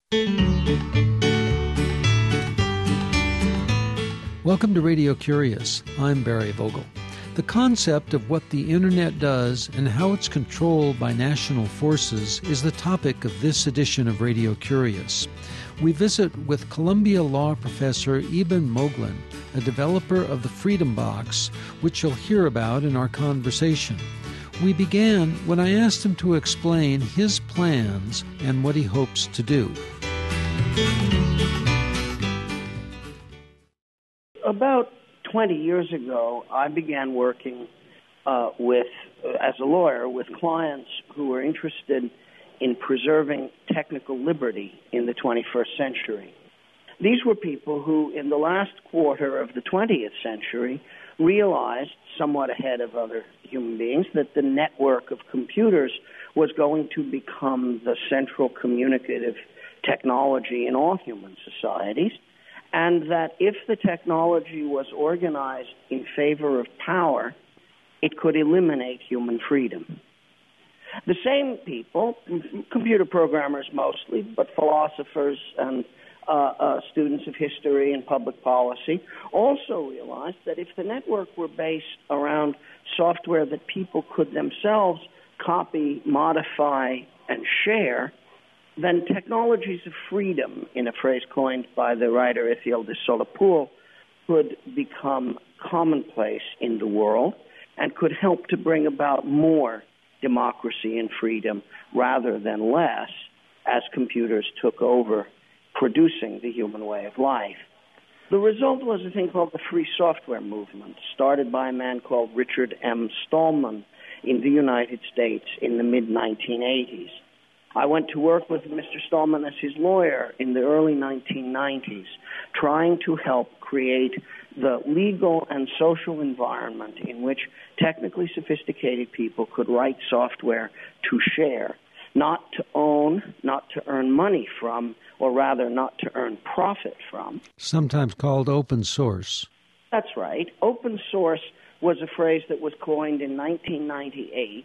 Welcome to Radio Curious. I'm Barry Vogel. The concept of what the Internet does and how it's controlled by national forces is the topic of this edition of Radio Curious. We visit with Columbia Law professor Eben Moglen, a developer of the Freedom Box, which you'll hear about in our conversation. We began when I asked him to explain his plans and what he hopes to do. About 20 years ago, I began working as a lawyer with clients who were interested in preserving technical liberty in the 21st century. These were people who, in the last quarter of the 20th century, realized, somewhat ahead of other human beings, that the network of computers was going to become the central communicative technology in all human societies, and that if the technology was organized in favor of power, it could eliminate human freedom. The same people, computer programmers mostly, but philosophers and students of history and public policy, also realized that if the network were based around software that people could themselves copy, modify, and share, then technologies of freedom, in a phrase coined by the writer Ithiel de Solapoul, could become commonplace in the world and could help to bring about more democracy and freedom rather than less as computers took over producing the human way of life. The result was a thing called the free software movement, started by a man called Richard M. Stallman in the United States in the mid-1980s. I went to work with Mr. Stallman as his lawyer in the early 1990s, trying to help create the legal and social environment in which technically sophisticated people could write software to share, not to own, not to earn money from, or rather not to earn profit from. Sometimes called open source. That's right. Open source was a phrase that was coined in 1998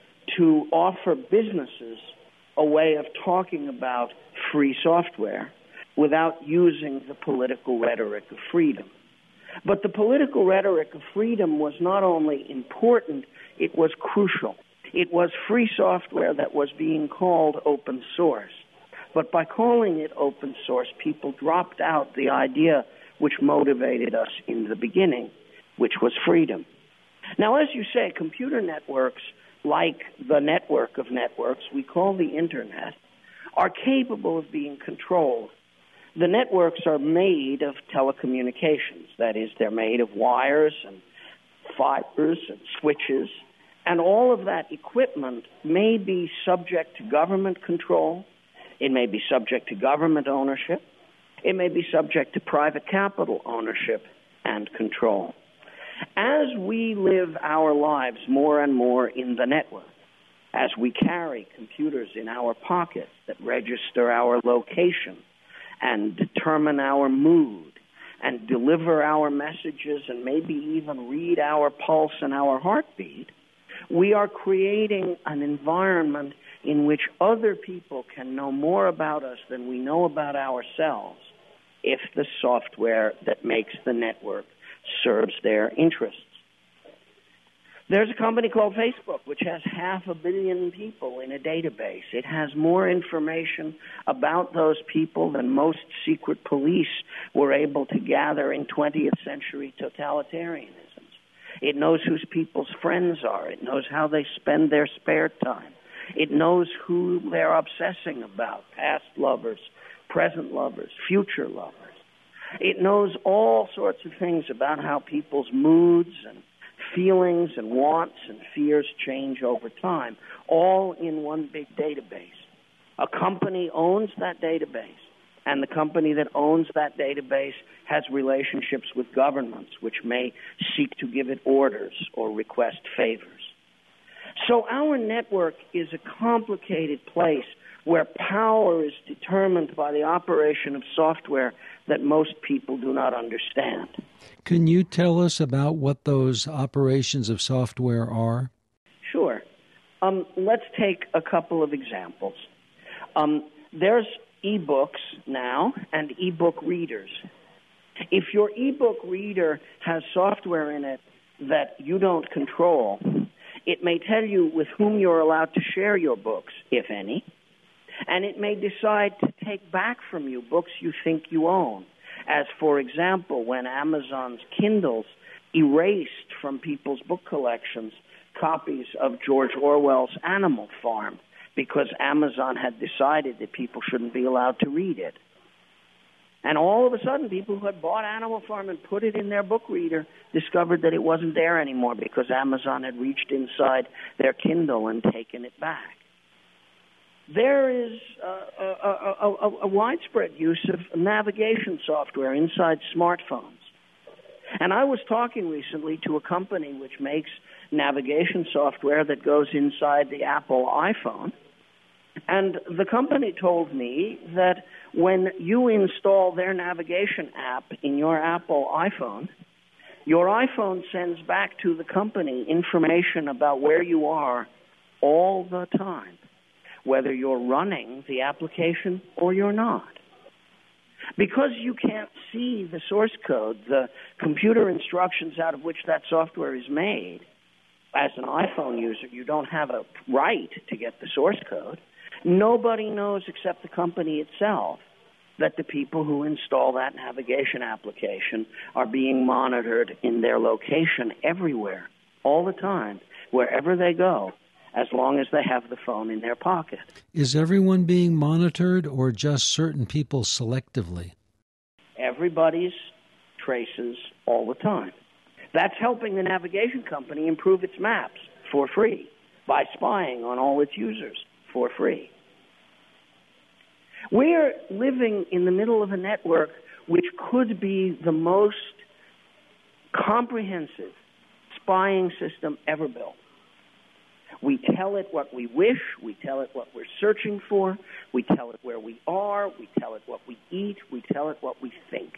to offer businesses a way of talking about free software without using the political rhetoric of freedom. But the political rhetoric of freedom was not only important, it was crucial. It was free software that was being called open source. But by calling it open source, people dropped out the idea which motivated us in the beginning, which was freedom. Now, as you say, computer networks, like the network of networks we call the Internet, are capable of being controlled. The networks are made of telecommunications. That is, they're made of wires and fibers and switches, and all of that equipment may be subject to government control. It may be subject to government ownership. It may be subject to private capital ownership and control. As we live our lives more and more in the network, as we carry computers in our pockets that register our location and determine our mood and deliver our messages and maybe even read our pulse and our heartbeat, we are creating an environment in which other people can know more about us than we know about ourselves if the software that makes the network serves their interests. There's a company called Facebook, which has 500 million people in a database. It has more information about those people than most secret police were able to gather in 20th century totalitarianisms. It knows who people's friends are. It knows how they spend their spare time. It knows who they're obsessing about, past lovers, present lovers, future lovers. It knows all sorts of things about how people's moods and feelings and wants and fears change over time, all in one big database. A company owns that database, and the company that owns that database has relationships with governments which may seek to give it orders or request favors. So our network is a complicated place where power is determined by the operation of software that most people do not understand. Can you tell us about what those operations of software are? Sure. Let's take a couple of examples. There's e-books now and e-book readers. If your e-book reader has software in it that you don't control, it may tell you with whom you're allowed to share your books, if any, and it may decide to take back from you books you think you own, as, for example, when Amazon's Kindles erased from people's book collections copies of George Orwell's Animal Farm because Amazon had decided that people shouldn't be allowed to read it. And all of a sudden, people who had bought Animal Farm and put it in their book reader discovered that it wasn't there anymore because Amazon had reached inside their Kindle and taken it back. There is a widespread use of navigation software inside smartphones. And I was talking recently to a company which makes navigation software that goes inside the Apple iPhone. And the company told me that when you install their navigation app in your Apple iPhone, your iPhone sends back to the company information about where you are all the time, whether you're running the application or you're not. Because you can't see the source code, the computer instructions out of which that software is made, as an iPhone user, you don't have a right to get the source code. Nobody knows except the company itself that the people who install that navigation application are being monitored in their location everywhere, all the time, wherever they go, as long as they have the phone in their pocket. Is everyone being monitored or just certain people selectively? Everybody's traces all the time. That's helping the navigation company improve its maps for free by spying on all its users for free. We're living in the middle of a network which could be the most comprehensive spying system ever built. We tell it what we wish, we tell it what we're searching for, we tell it where we are, we tell it what we eat, we tell it what we think.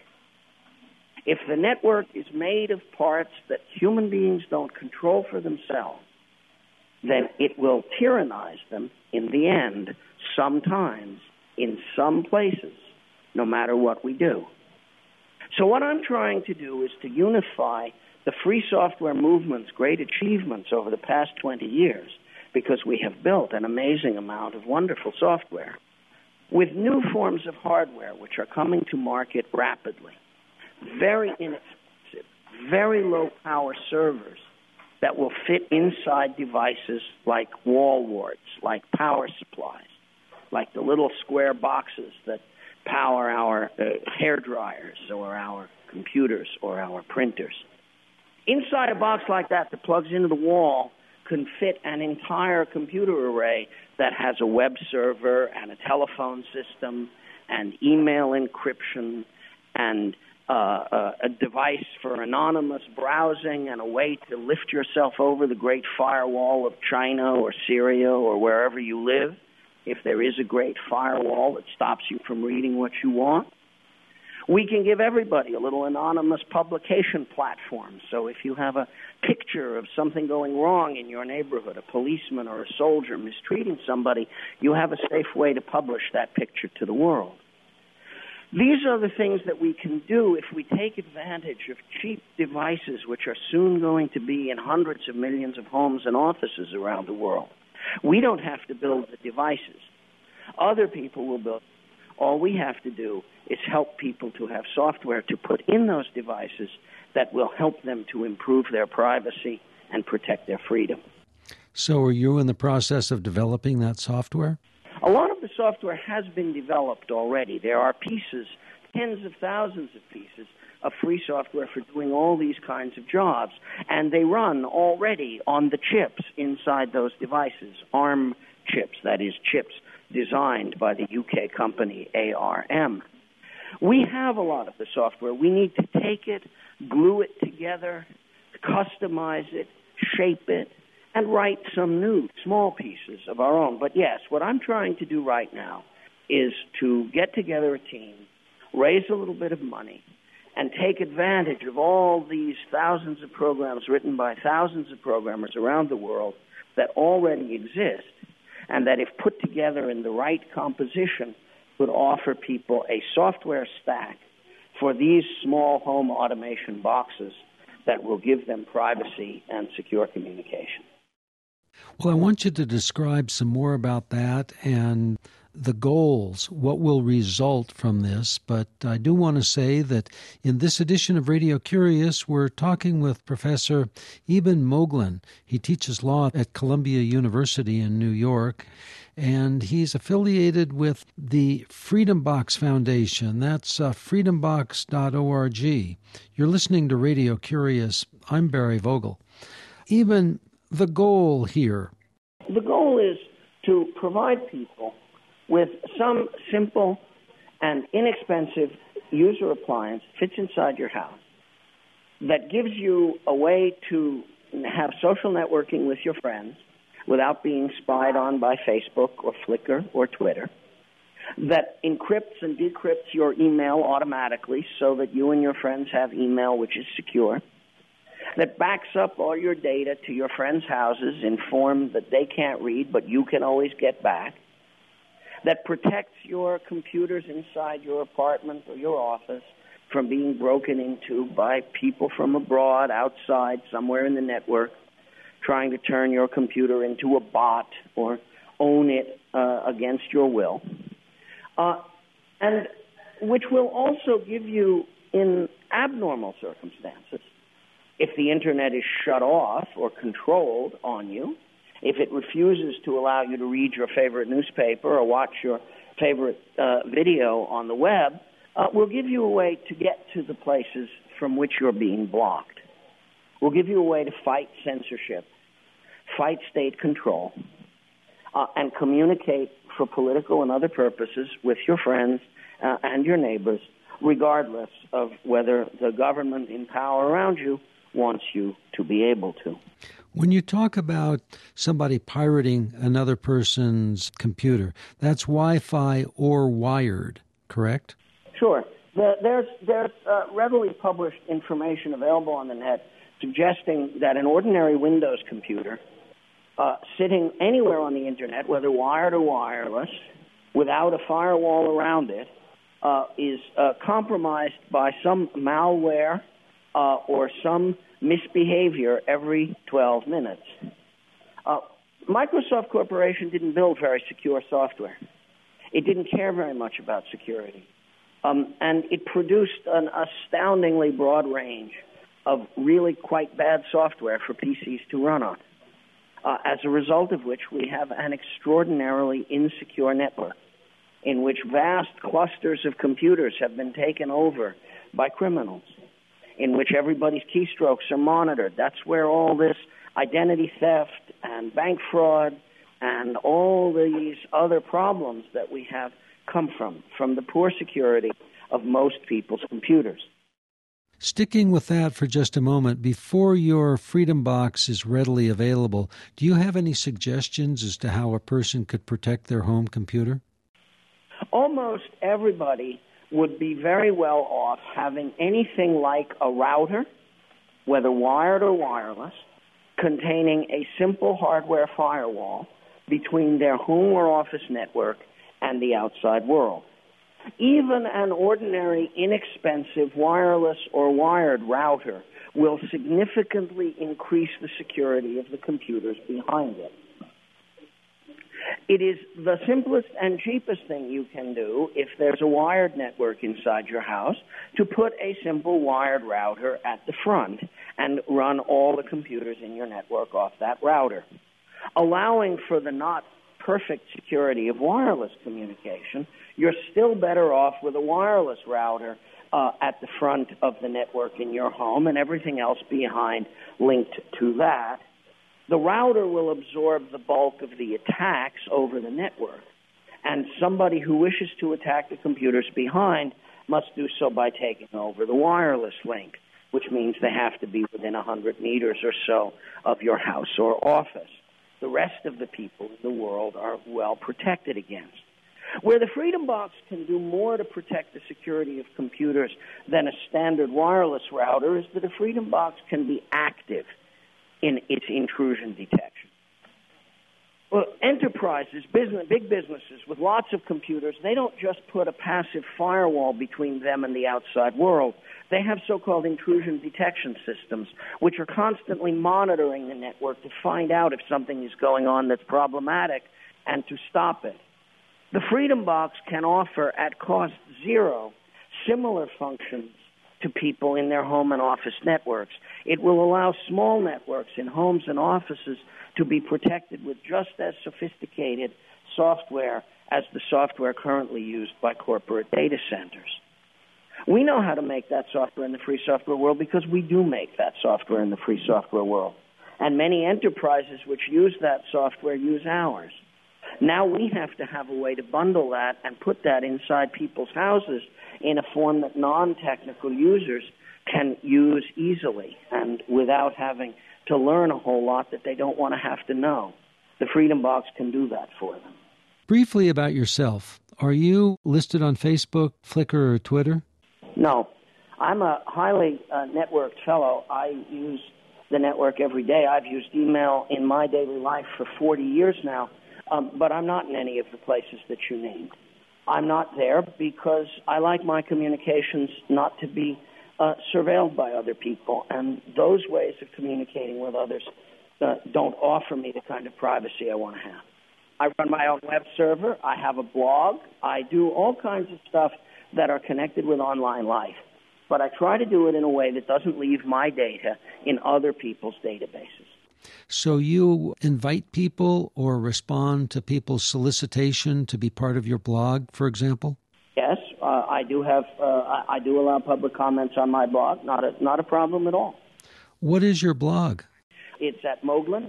If the network is made of parts that human beings don't control for themselves, then it will tyrannize them in the end, sometimes, in some places, no matter what we do. So what I'm trying to do is to unify the free software movement's great achievements over the past 20 years, because we have built an amazing amount of wonderful software, with new forms of hardware which are coming to market rapidly. Very inexpensive, very low-power servers that will fit inside devices like wall warts, like power supplies, like the little square boxes that power our hair dryers or our computers or our printers. Inside a box like that plugs into the wall can fit an entire computer array that has a web server and a telephone system and email encryption and a device for anonymous browsing and a way to lift yourself over the great firewall of China or Syria or wherever you live, if there is a great firewall that stops you from reading what you want. We can give everybody a little anonymous publication platform. So if you have a picture of something going wrong in your neighborhood, a policeman or a soldier mistreating somebody, you have a safe way to publish that picture to the world. These are the things that we can do if we take advantage of cheap devices which are soon going to be in hundreds of millions of homes and offices around the world. We don't have to build the devices. Other people will build. All we have to do is help people to have software to put in those devices that will help them to improve their privacy and protect their freedom. So are you in the process of developing that software? A lot of the software has been developed already. There are pieces, tens of thousands of pieces of free software for doing all these kinds of jobs, and they run already on the chips inside those devices, ARM chips, that is, chips designed by the UK company ARM. We have a lot of the software. We need to take it, glue it together, customize it, shape it, and write some new small pieces of our own. But yes, what I'm trying to do right now is to get together a team, raise a little bit of money, and take advantage of all these thousands of programs written by thousands of programmers around the world that already exist, and that if put together in the right composition would offer people a software stack for these small home automation boxes that will give them privacy and secure communication. Well, I want you to describe some more about that and the goals, what will result from this. But I do want to say that in this edition of Radio Curious, we're talking with Professor Eben Moglen. He teaches law at Columbia University in New York, and he's affiliated with the Freedom Box Foundation. That's freedombox.org. You're listening to Radio Curious. I'm Barry Vogel. Eben, the goal here? The goal is to provide people with some simple and inexpensive user appliance fits inside your house that gives you a way to have social networking with your friends without being spied on by Facebook or Flickr or Twitter, that encrypts and decrypts your email automatically so that you and your friends have email which is secure, that backs up all your data to your friends' houses in form that they can't read but you can always get back, that protects your computers inside your apartment or your office from being broken into by people from abroad, outside, somewhere in the network, trying to turn your computer into a bot or own it against your will, and which will also give you, in abnormal circumstances, if the Internet is shut off or controlled on you, if it refuses to allow you to read your favorite newspaper or watch your favorite video on the web, we'll give you a way to get to the places from which you're being blocked. We'll give you a way to fight censorship, fight state control, and communicate for political and other purposes with your friends and your neighbors, regardless of whether the government in power around you wants you to be able to. When you talk about somebody pirating another person's computer, that's Wi-Fi or wired, correct? Sure. There's readily published information available on the net suggesting that an ordinary Windows computer sitting anywhere on the Internet, whether wired or wireless, without a firewall around it, is compromised by some malware or some misbehavior every 12 minutes. Microsoft Corporation didn't build very secure software. It didn't care very much about security. And it produced an astoundingly broad range of really quite bad software for PCs to run on, as a result of which we have an extraordinarily insecure network in which vast clusters of computers have been taken over by criminals, in which everybody's keystrokes are monitored. That's where all this identity theft and bank fraud and all these other problems that we have come from the poor security of most people's computers. Sticking with that for just a moment, before your Freedom Box is readily available, do you have any suggestions as to how a person could protect their home computer? Almost everybody would be very well off having anything like a router, whether wired or wireless, containing a simple hardware firewall between their home or office network and the outside world. Even an ordinary, inexpensive wireless or wired router will significantly increase the security of the computers behind it. It is the simplest and cheapest thing you can do if there's a wired network inside your house to put a simple wired router at the front and run all the computers in your network off that router. Allowing for the not perfect security of wireless communication, you're still better off with a wireless router at the front of the network in your home and everything else behind linked to that. The router will absorb the bulk of the attacks over the network, and somebody who wishes to attack the computers behind must do so by taking over the wireless link, which means they have to be within 100 meters or so of your house or office. The rest of the people in the world are well protected against. Where the Freedom Box can do more to protect the security of computers than a standard wireless router is that a Freedom Box can be active in its intrusion detection. Well, enterprises, big businesses with lots of computers, they don't just put a passive firewall between them and the outside world. They have so-called intrusion detection systems, which are constantly monitoring the network to find out if something is going on that's problematic and to stop it. The Freedom Box can offer, at cost zero, similar functions to people in their home and office networks. It will allow small networks in homes and offices to be protected with just as sophisticated software as the software currently used by corporate data centers. We know how to make that software in the free software world because we do make that software in the free software world. And many enterprises which use that software use ours. Now we have to have a way to bundle that and put that inside people's houses in a form that non-technical users can use easily and without having to learn a whole lot that they don't want to have to know. The Freedom Box can do that for them. Briefly about yourself. Are you listed on Facebook, Flickr, or Twitter? No. I'm a highly networked fellow. I use the network every day. I've used email in my daily life for 40 years now, but I'm not in any of the places that you named. I'm not there because I like my communications not to be surveilled by other people, and those ways of communicating with others don't offer me the kind of privacy I want to have. I run my own web server. I have a blog. I do all kinds of stuff that are connected with online life, but I try to do it in a way that doesn't leave my data in other people's databases. So you invite people or respond to people's solicitation to be part of your blog, for example? Yes, I do have. I do allow public comments on my blog. Not a problem at all. What is your blog? It's at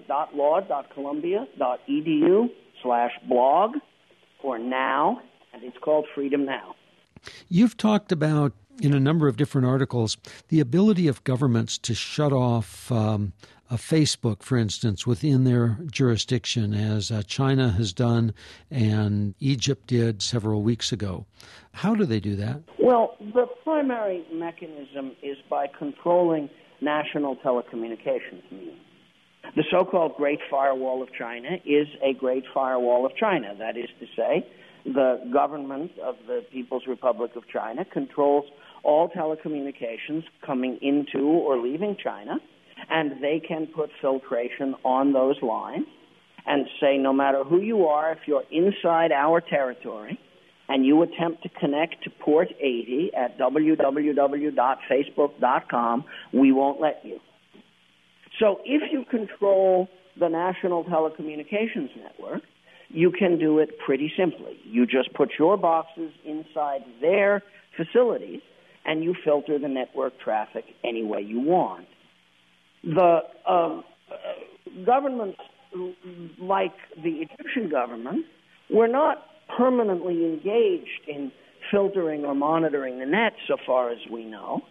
moglen.law.columbia.edu/blog or now, and it's called Freedom Now. You've talked about, in a number of different articles, the ability of governments to shut off a Facebook, for instance, within their jurisdiction, as China has done and Egypt did several weeks ago. How do they do that? Well, the primary mechanism is by controlling national telecommunications means. The so-called Great Firewall of China is a Great Firewall of China. That is to say, the government of the People's Republic of China controls all telecommunications coming into or leaving China, and they can put filtration on those lines and say no matter who you are, if you're inside our territory and you attempt to connect to port 80 at www.facebook.com, we won't let you. So if you control the national telecommunications network, you can do it pretty simply. You just put your boxes inside their facilities and you filter the network traffic any way you want. The governments, like the Egyptian government, were not permanently engaged in filtering or monitoring the net, so far as we know.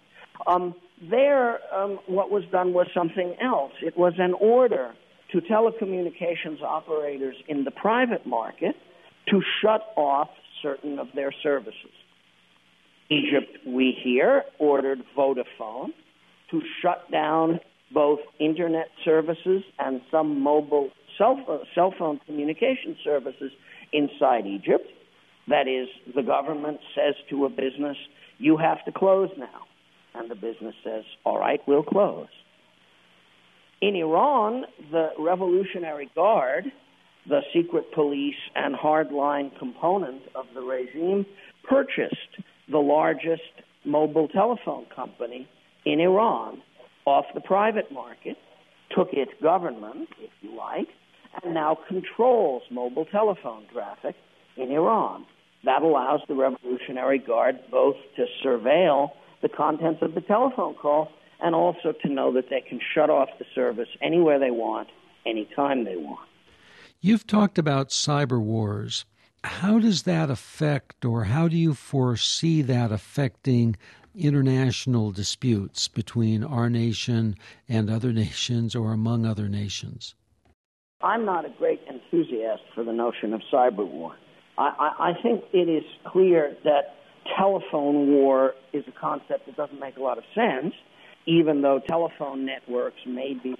What was done was something else. It was an order to telecommunications operators in the private market to shut off certain of their services. Egypt, we hear, ordered Vodafone to shut down both internet services and some mobile cell phone communication services inside Egypt. That is, the government says to a business, you have to close now. And the business says, all right, we'll close. In Iran, the Revolutionary Guard, the secret police and hardline component of the regime, purchased the largest mobile telephone company in Iran off the private market, took its government, if you like, and now controls mobile telephone traffic in Iran. That allows the Revolutionary Guard both to surveil the contents of the telephone call and also to know that they can shut off the service anywhere they want, anytime they want. You've talked about cyber wars. How does that affect, or how do you foresee that affecting international disputes between our nation and other nations or among other nations? I'm not a great enthusiast for the notion of cyber war. I think it is clear that telephone war is a concept that doesn't make a lot of sense, even though telephone networks may be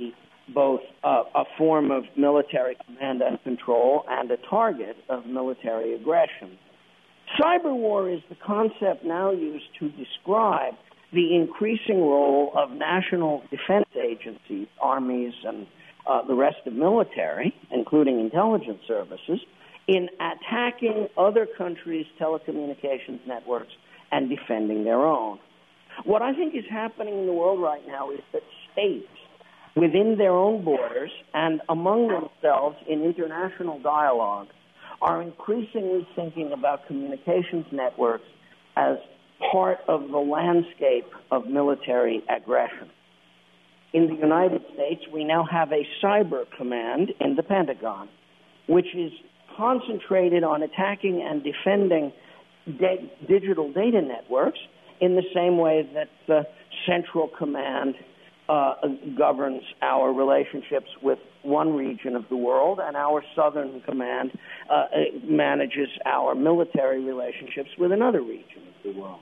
both a form of military command and control and a target of military aggression. Cyber war is the concept now used to describe the increasing role of national defense agencies, armies, and the rest of military, including intelligence services, in attacking other countries' telecommunications networks and defending their own. What I think is happening in the world right now is that states within their own borders and among themselves in international dialogue are increasingly thinking about communications networks as part of the landscape of military aggression. In the United States, we now have a cyber command in the Pentagon, which is concentrated on attacking and defending digital data networks in the same way that the Central Command governs our relationships with one region of the world, and our Southern Command manages our military relationships with another region of the world.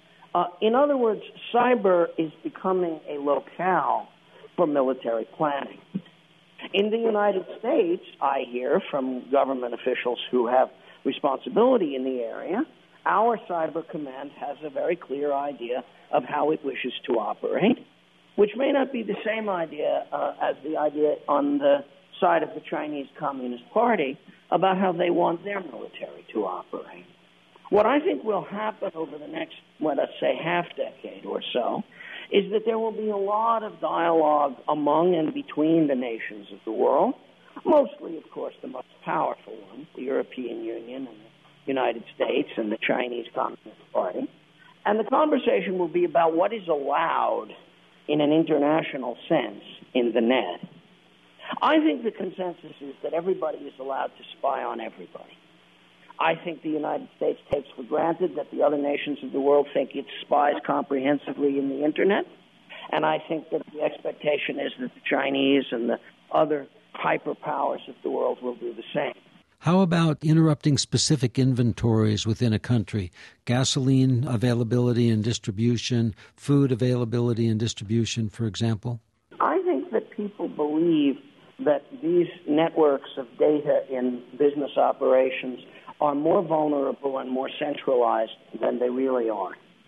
In other words, cyber is becoming a locale for military planning. In the United States, I hear from government officials who have responsibility in the area, our cyber command has a very clear idea of how it wishes to operate, which may not be the same idea as the idea on the side of the Chinese Communist Party about how they want their military to operate. What I think will happen over the next, let us say, half decade or so, is that there will be a lot of dialogue among and between the nations of the world, mostly, of course, the most powerful ones, the European Union and the United States and the Chinese Communist Party. And the conversation will be about what is allowed in an international sense in the net. I think the consensus is that everybody is allowed to spy on everybody. I think the United States takes for granted that the other nations of the world think it spies comprehensively in the Internet. And I think that the expectation is that the Chinese and the other hyperpowers of the world will do the same. How about interrupting specific inventories within a country? Gasoline availability and distribution, food availability and distribution, for example? I think that people believe that these networks of data in business operations are more vulnerable and more centralized than they really are.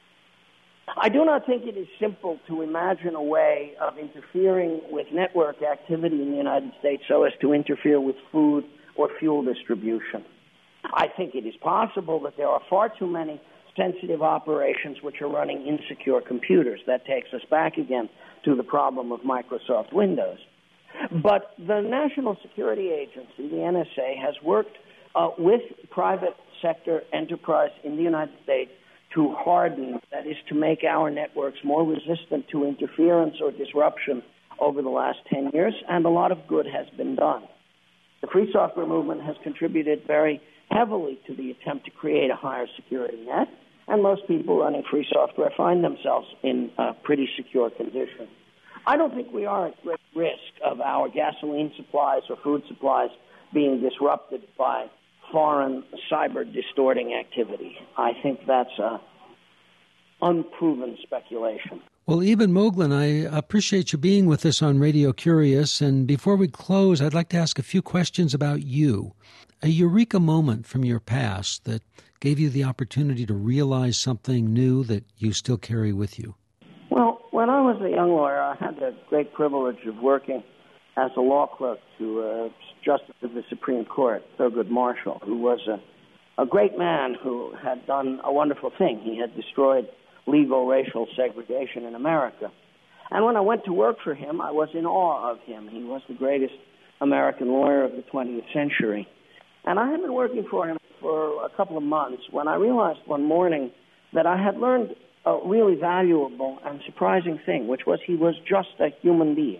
I do not think it is simple to imagine a way of interfering with network activity in the United States so as to interfere with food or fuel distribution. I think it is possible that there are far too many sensitive operations which are running insecure computers. That takes us back again to the problem of Microsoft Windows. But the National Security Agency, the NSA, has worked with private sector enterprise in the United States to harden, that is, to make our networks more resistant to interference or disruption over the last 10 years, and a lot of good has been done. The free software movement has contributed very heavily to the attempt to create a higher security net, and most people running free software find themselves in a pretty secure condition. I don't think we are at great risk of our gasoline supplies or food supplies being disrupted by foreign cyber-distorting activity. I think that's unproven speculation. Well, Eben Moglen, I appreciate you being with us on Radio Curious. And before we close, I'd like to ask a few questions about you. A eureka moment from your past that gave you the opportunity to realize something new that you still carry with you. Well, when I was a young lawyer, I had the great privilege of working as a law clerk to Justice of the Supreme Court, Thurgood Marshall, who was a great man who had done a wonderful thing. He had destroyed legal racial segregation in America. And when I went to work for him, I was in awe of him. He was the greatest American lawyer of the 20th century. And I had been working for him for a couple of months when I realized one morning that I had learned a really valuable and surprising thing, which was he was just a human being.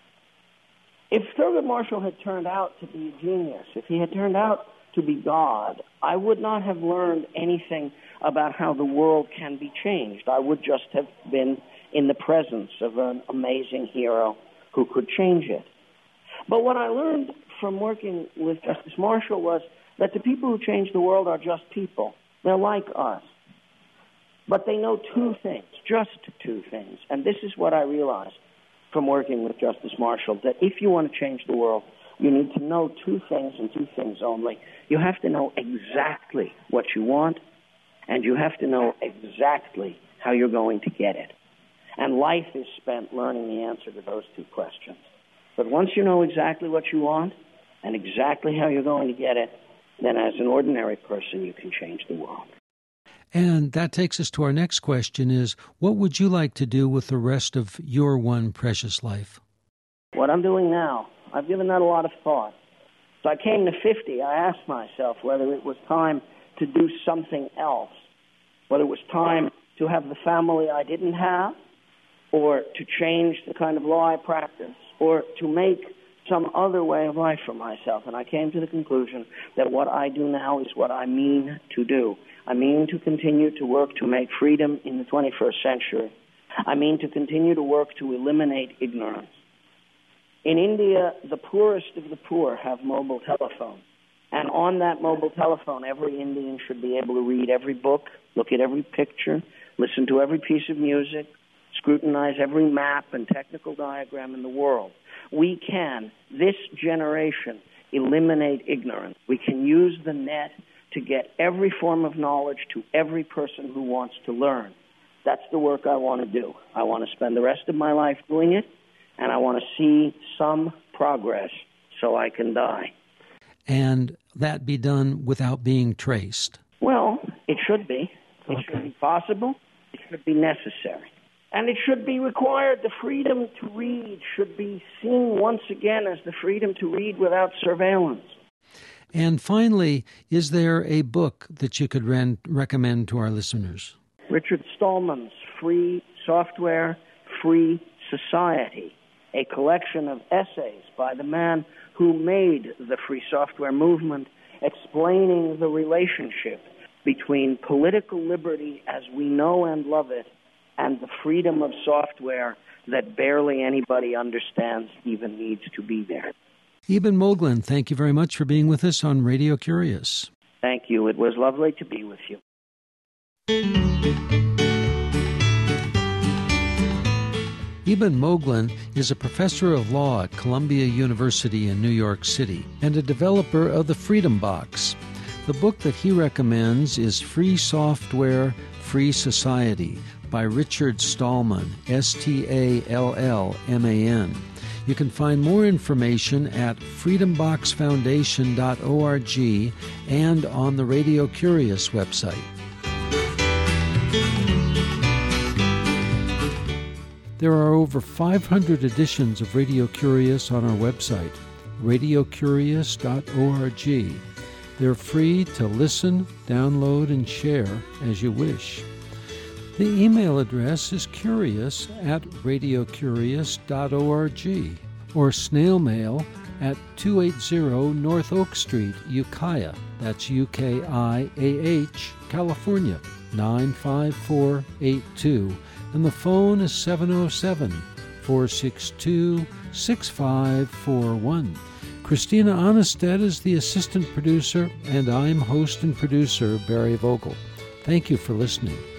If Thurgood Marshall had turned out to be a genius, if he had turned out to be God, I would not have learned anything about how the world can be changed. I would just have been in the presence of an amazing hero who could change it. But what I learned from working with Justice Marshall was that the people who change the world are just people. They're like us. But they know two things, just two things. And this is what I realized. from working with Justice Marshall that if you want to change the world, you need to know two things and two things only. You have to know exactly what you want, and you have to know exactly how you're going to get it. And life is spent learning the answer to those two questions. But once you know exactly what you want and exactly how you're going to get it, then as an ordinary person, you can change the world. And that takes us to our next question is, what would you like to do with the rest of your one precious life? What I'm doing now, I've given that a lot of thought. So I came to 50, I asked myself whether it was time to do something else, whether it was time to have the family I didn't have, or to change the kind of law I practice, or to make some other way of life for myself. And I came to the conclusion that what I do now is what I mean to do. I mean to continue to work to make freedom in the 21st century. I mean to continue to work to eliminate ignorance. In India, the poorest of the poor have mobile telephones. And on that mobile telephone, every Indian should be able to read every book, look at every picture, listen to every piece of music, scrutinize every map and technical diagram in the world. We can, this generation, eliminate ignorance. We can use the net to get every form of knowledge to every person who wants to learn. That's the work I want to do. I want to spend the rest of my life doing it, and I want to see some progress so I can die. And that be done without being traced? Well, it should be. It Okay. should be possible. It should be necessary. And it should be required. The freedom to read should be seen once again as the freedom to read without surveillance. And finally, is there a book that you could recommend to our listeners? Richard Stallman's Free Software, Free Society, a collection of essays by the man who made the free software movement, explaining the relationship between political liberty as we know and love it and the freedom of software that barely anybody understands even needs to be there. Eben Moglen, thank you very much for being with us on Radio Curious. Thank you. It was lovely to be with you. Eben Moglen is a professor of law at Columbia University in New York City and a developer of the Freedom Box. The book that he recommends is Free Software, Free Society by Richard Stallman, Stallman. You can find more information at freedomboxfoundation.org and on the Radio Curious website. There are over 500 editions of Radio Curious on our website, radiocurious.org. They're free to listen, download, and share as you wish. The email address is curious@radiocurious.org or snail mail at 280 North Oak Street, Ukiah. That's UKIAH, California, 95482. And the phone is 707-462-6541. Christina Onnested is the assistant producer, and I'm host and producer Barry Vogel. Thank you for listening.